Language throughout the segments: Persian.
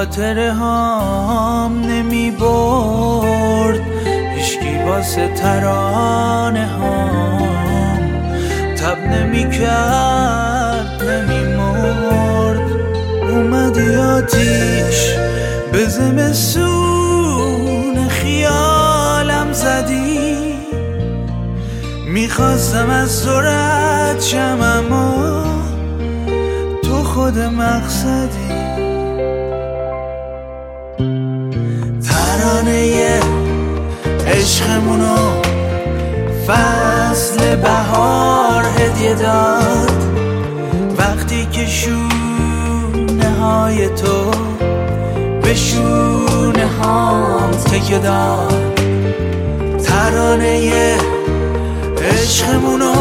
خاطره هام نمی برد هیچکی واسه ترانه هام تب نمی کرد نمی مرد. اومدی آتیش به زمستون خیالم زدی میخواستم از تو رد شم اما تو خود مقصدی. ترانه عشقمونو فصل بهار هدیه داد وقتی که شونه های تو به شونه هام تکیه داد. ترانه عشقمونو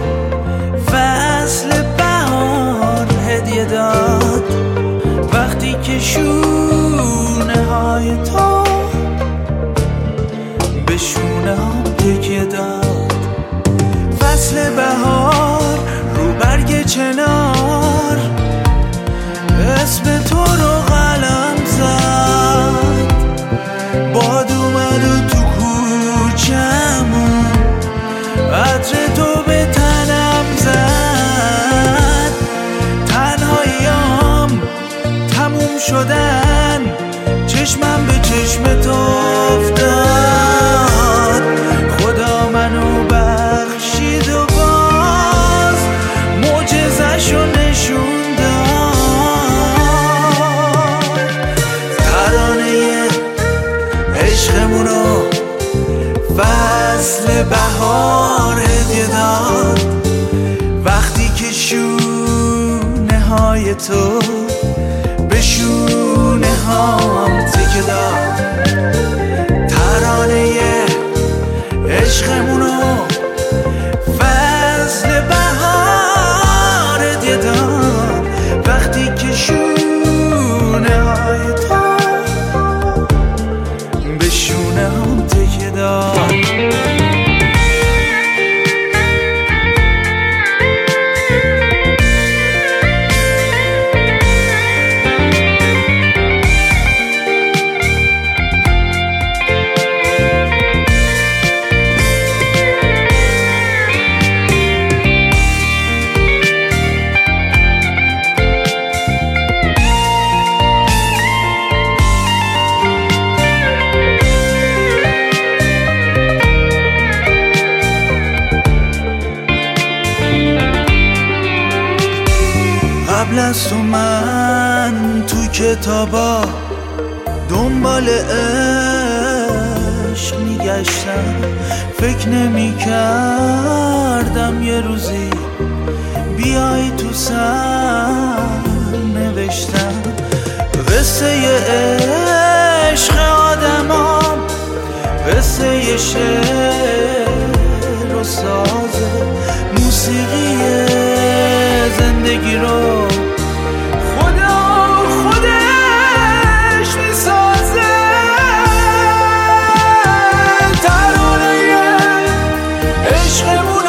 فصل بهار هدیه داد وقتی که شونه های تو به شونه هم تکیه داد. فصل بهار رو برگ چنار اسم تو رو قلم زد باد اومد و تو کوچمون عطر تو به تنم زد. تنهاییام تموم شدن چشمم به چشم تو افتاد خدا منو بخشید و باز معجزه‌شو نشون داد. ترانه عشقمونو فصل بهار هدیه داد وقتی که شونه های تو به شونه هام تکیه داد. ترانه عشقمونو فصل بهار هدیه داد وقتی که شونه های تو به شونه هام تکیه داد. قبل از تو من تو کتابا دنبال عشق میگشتم فکر نمی کردم یه روزی بیای تو سر نوشتم قصه عشق آدمام قصه شعر و سازه موسیقی زندگی رو خودش میسازه. ترانه عشقمون